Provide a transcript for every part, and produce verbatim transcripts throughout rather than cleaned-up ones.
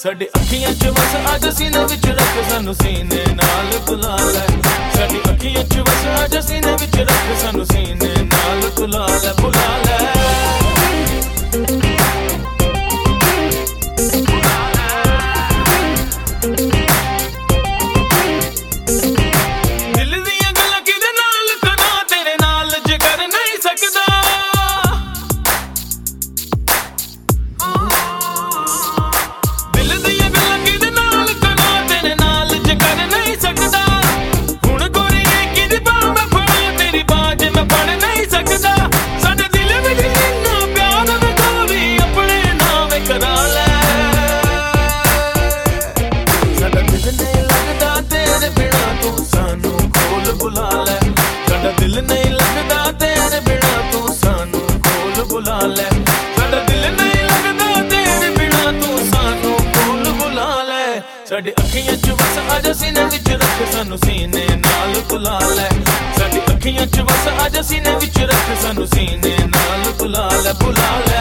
साडी अखियां च बस अज सीने विच रख सानू सीने नाल बुला लै साडी अखियां च बस अज सीने विच रख सानू सीने नाल बुला लै बुला लै साडी अखियां च बस अज सीने विच रख सानू सीने नाल बुला लै साडी अखियां च बस अज सीने विच रख सानू सीने नाल बुला लै बुला लै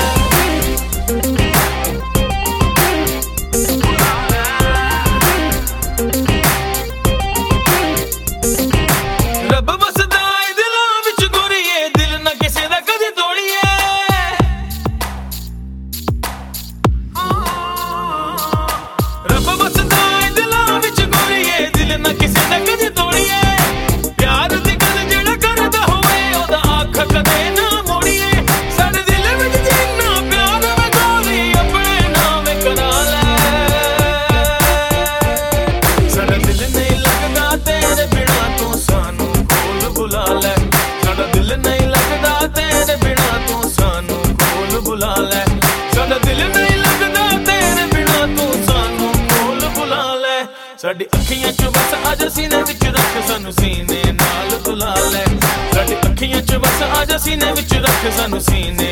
साडी अखियां च बस अज सीने विच रख सानू सीने नाल बुला लै साडी अखियां च बस अज सीने विच रख सानू सीने